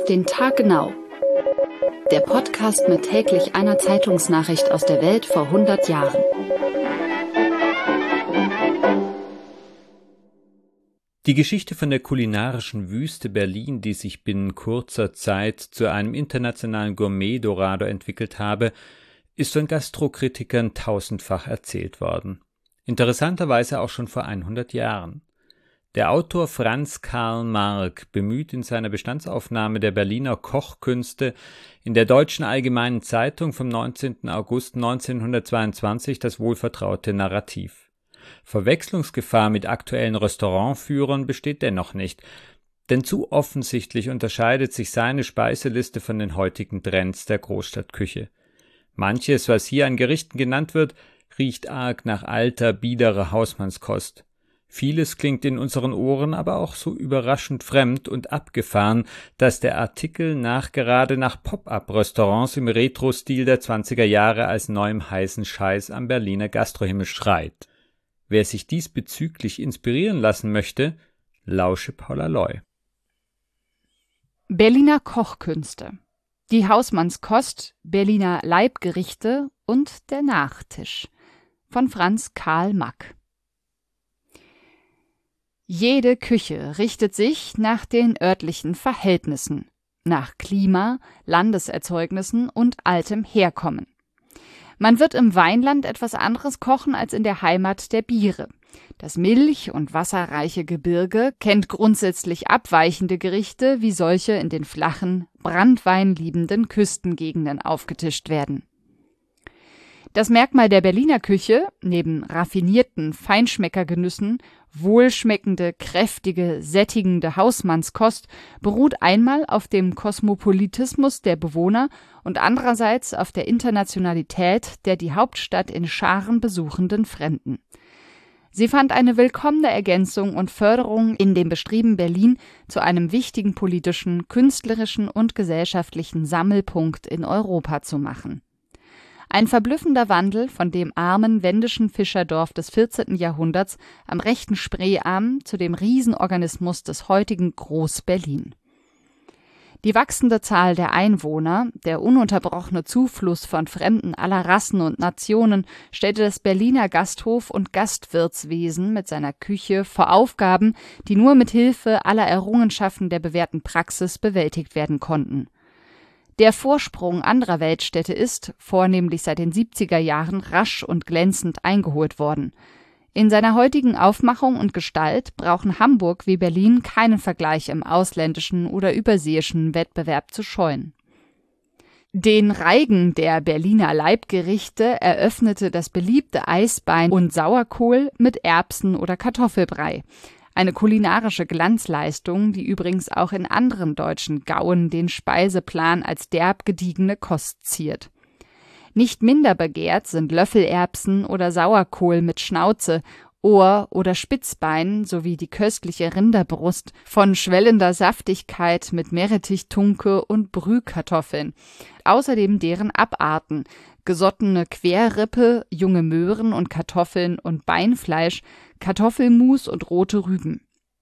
den Tag genau. Der Podcast mit täglich einer Zeitungsnachricht aus der Welt vor 100 Jahren. Die Geschichte von der kulinarischen Wüste Berlin, die sich binnen kurzer Zeit zu einem internationalen Gourmet-Dorado entwickelt habe, ist von Gastrokritikern tausendfach erzählt worden. Interessanterweise auch schon vor 100 Jahren. Der Autor Franz Karl Marc bemüht in seiner Bestandsaufnahme der Berliner Kochkünste in der Deutschen Allgemeinen Zeitung vom 19. August 1922 das wohlvertraute Narrativ. Verwechslungsgefahr mit aktuellen Restaurantführern besteht dennoch nicht, denn zu offensichtlich unterscheidet sich seine Speiseliste von den heutigen Trends der Großstadtküche. Manches, was hier an Gerichten genannt wird, riecht arg nach alter, biederer Hausmannskost. Vieles klingt in unseren Ohren aber auch so überraschend fremd und abgefahren, dass der Artikel nachgerade nach Pop-up-Restaurants im Retro-Stil der 20er Jahre als neuem heißen Scheiß am Berliner Gastrohimmel schreit. Wer sich diesbezüglich inspirieren lassen möchte, lausche Paula Loy. Berliner Kochkünste. Die Hausmannskost, Berliner Leibgerichte und der Nachtisch von Franz Karl Mack. Jede Küche richtet sich nach den örtlichen Verhältnissen, nach Klima, Landeserzeugnissen und altem Herkommen. Man wird im Weinland etwas anderes kochen als in der Heimat der Biere. Das milch- und wasserreiche Gebirge kennt grundsätzlich abweichende Gerichte, wie solche in den flachen, brandweinliebenden Küstengegenden aufgetischt werden. Das Merkmal der Berliner Küche, neben raffinierten Feinschmeckergenüssen, wohlschmeckende, kräftige, sättigende Hausmannskost, beruht einmal auf dem Kosmopolitismus der Bewohner und andererseits auf der Internationalität der die Hauptstadt in Scharen besuchenden Fremden. Sie fand eine willkommene Ergänzung und Förderung in dem Bestreben Berlin zu einem wichtigen politischen, künstlerischen und gesellschaftlichen Sammelpunkt in Europa zu machen. Ein verblüffender Wandel von dem armen wendischen Fischerdorf des 14. Jahrhunderts am rechten Spreearm zu dem Riesenorganismus des heutigen Groß-Berlin. Die wachsende Zahl der Einwohner, der ununterbrochene Zufluss von Fremden aller Rassen und Nationen stellte das Berliner Gasthof- und Gastwirtswesen mit seiner Küche vor Aufgaben, die nur mit Hilfe aller Errungenschaften der bewährten Praxis bewältigt werden konnten. Der Vorsprung anderer Weltstädte ist, vornehmlich seit den 70er Jahren, rasch und glänzend eingeholt worden. In seiner heutigen Aufmachung und Gestalt brauchen Hamburg wie Berlin keinen Vergleich im ausländischen oder überseeischen Wettbewerb zu scheuen. Den Reigen der Berliner Leibgerichte eröffnete das beliebte Eisbein und Sauerkohl mit Erbsen- oder Kartoffelbrei. Eine kulinarische Glanzleistung, die übrigens auch in anderen deutschen Gauen den Speiseplan als derb gediegene Kost ziert. Nicht minder begehrt sind Löffelerbsen oder Sauerkohl mit Schnauze, Ohr oder Spitzbein sowie die köstliche Rinderbrust von schwellender Saftigkeit mit Meerrettich-Tunke und Brühkartoffeln. Außerdem deren Abarten, gesottene Querrippe, junge Möhren und Kartoffeln und Beinfleisch, Kartoffelmus und rote Rüben.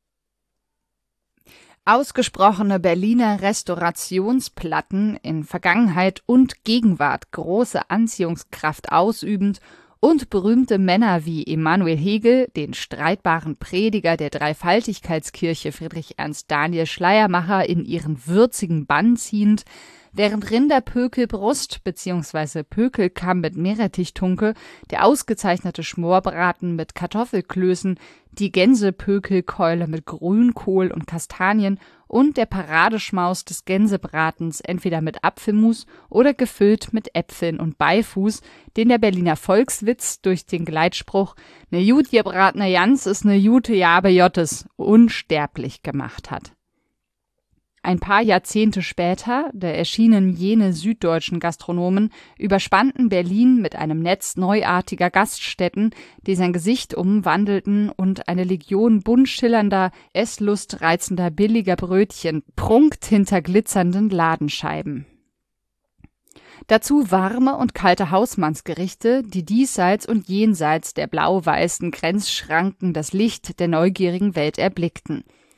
Ausgesprochene Berliner Restaurationsplatten, in Vergangenheit und Gegenwart große Anziehungskraft ausübend, und berühmte Männer wie Emanuel Hegel, den streitbaren Prediger der Dreifaltigkeitskirche Friedrich Ernst Daniel Schleiermacher, in ihren würzigen Bann ziehend, während Rinderpökelbrust bzw. Pökelkamm mit Meerrettichtunke, der ausgezeichnete Schmorbraten mit Kartoffelklößen, die Gänsepökelkeule mit Grünkohl und Kastanien und der Paradeschmaus des Gänsebratens entweder mit Apfelmus oder gefüllt mit Äpfeln und Beifuß, den der Berliner Volkswitz durch den Gleitspruch „Ne gut gebratene Jans ist ne gute Jabe Jottes" unsterblich gemacht hat. Ein paar Jahrzehnte später, da erschienen jene süddeutschen Gastronomen, überspannten Berlin mit einem Netz neuartiger Gaststätten, die sein Gesicht umwandelten und eine Legion bunt schillernder, esslustreizender billiger Brötchen prunkt hinter glitzernden Ladenscheiben. Dazu warme und kalte Hausmannsgerichte, die diesseits und jenseits der blau-weißen Grenzschranken das Licht der neugierigen Welt erblickten.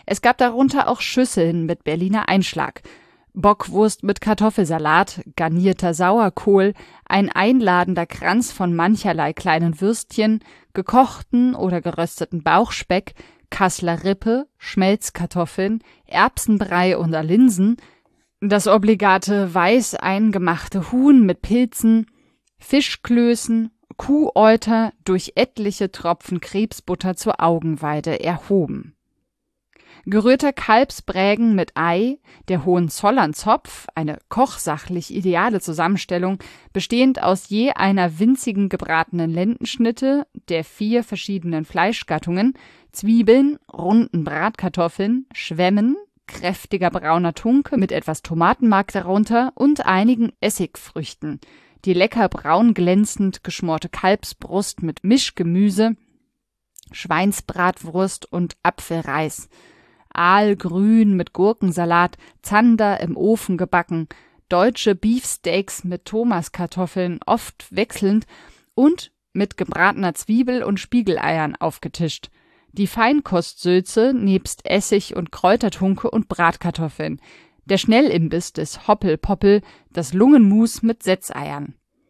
Es gab darunter auch Schüsseln mit Berliner Einschlag, Bockwurst mit Kartoffelsalat, garnierter Sauerkohl, ein einladender Kranz von mancherlei kleinen Würstchen, gekochten oder gerösteten Bauchspeck, Kasseler Rippe, Schmelzkartoffeln, Erbsenbrei oder Linsen, das obligate weiß eingemachte Huhn mit Pilzen, Fischklößen, Kuhäuter durch etliche Tropfen Krebsbutter zur Augenweide erhoben. Gerührter Kalbsbrägen mit Ei, der Hohenzollern-Zopf, eine kochsachlich ideale Zusammenstellung, bestehend aus je einer winzigen gebratenen Lendenschnitte der 4 verschiedenen Fleischgattungen, Zwiebeln, runden Bratkartoffeln, Schwämmen, kräftiger brauner Tunke mit etwas Tomatenmark darunter und einigen Essigfrüchten, die lecker braun glänzend geschmorte Kalbsbrust mit Mischgemüse, Schweinsbratwurst und Apfelreis, Aalgrün mit Gurkensalat, Zander im Ofen gebacken, deutsche Beefsteaks mit Thomaskartoffeln, oft wechselnd und mit gebratener Zwiebel und Spiegeleiern aufgetischt. Die Feinkostsülze nebst Essig und Kräutertunke und Bratkartoffeln. Der Schnellimbiss des Hoppelpoppel, das Lungenmus mit Setzeiern.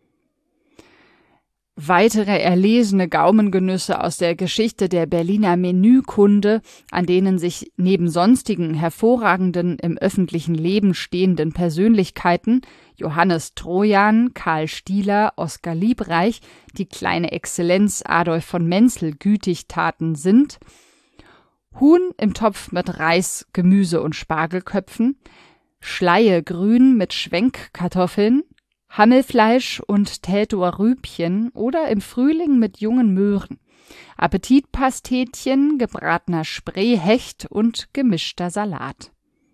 Weitere erlesene Gaumengenüsse aus der Geschichte der Berliner Menükunde, an denen sich neben sonstigen hervorragenden im öffentlichen Leben stehenden Persönlichkeiten Johannes Trojan, Karl Stieler, Oskar Liebreich, die kleine Exzellenz Adolf von Menzel gütig taten, sind: Huhn im Topf mit Reis, Gemüse und Spargelköpfen, Schleie grün mit Schwenkkartoffeln, Hammelfleisch und Teltower Rübchen oder im Frühling mit jungen Möhren, Appetitpastetchen, gebratener Spreehecht und gemischter Salat.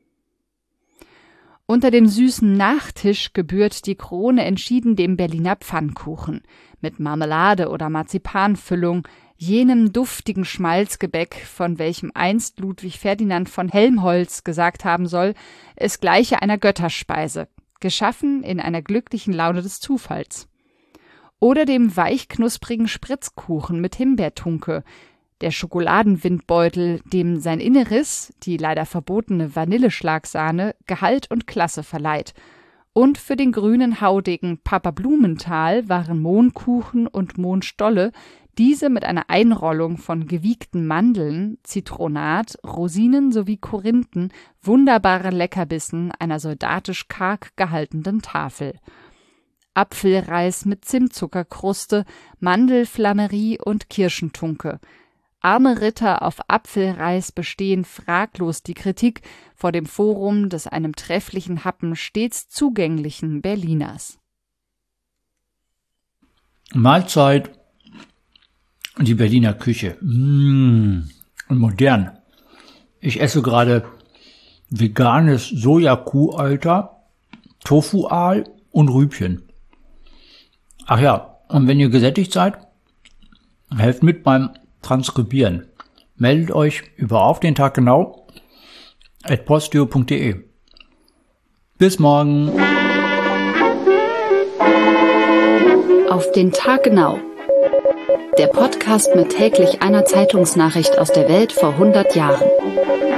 Unter dem süßen Nachtisch gebührt die Krone entschieden dem Berliner Pfannkuchen mit Marmelade oder Marzipanfüllung, jenem duftigen Schmalzgebäck, von welchem einst Ludwig Ferdinand von Helmholtz gesagt haben soll, es gleiche einer Götterspeise, geschaffen in einer glücklichen Laune des Zufalls. Oder dem weichknusprigen Spritzkuchen mit Himbeertunke, der Schokoladenwindbeutel, dem sein Inneres, die leider verbotene Vanilleschlagsahne, Gehalt und Klasse verleiht. Und für den grünen Haudegen Papa Blumenthal waren Mohnkuchen und Mohnstolle, diese mit einer Einrollung von gewiegten Mandeln, Zitronat, Rosinen sowie Korinthen, wunderbare Leckerbissen einer soldatisch karg gehaltenen Tafel. Apfelreis mit Zimtzuckerkruste, Mandelflammerie und Kirschentunke. Arme Ritter auf Apfelreis bestehen fraglos die Kritik vor dem Forum des einem trefflichen Happen stets zugänglichen Berliners. Mahlzeit. Die Berliner Küche. Und modern. Ich esse gerade veganes Soja-Kuhäuter, Tofu-Aal und Rübchen. Ach ja, und wenn ihr gesättigt seid, helft mit beim Transkribieren. Meldet euch über auf den Tag genau @postio.de. Bis morgen. Auf den Tag genau. Der Podcast mit täglich einer Zeitungsnachricht aus der Welt vor 100 Jahren.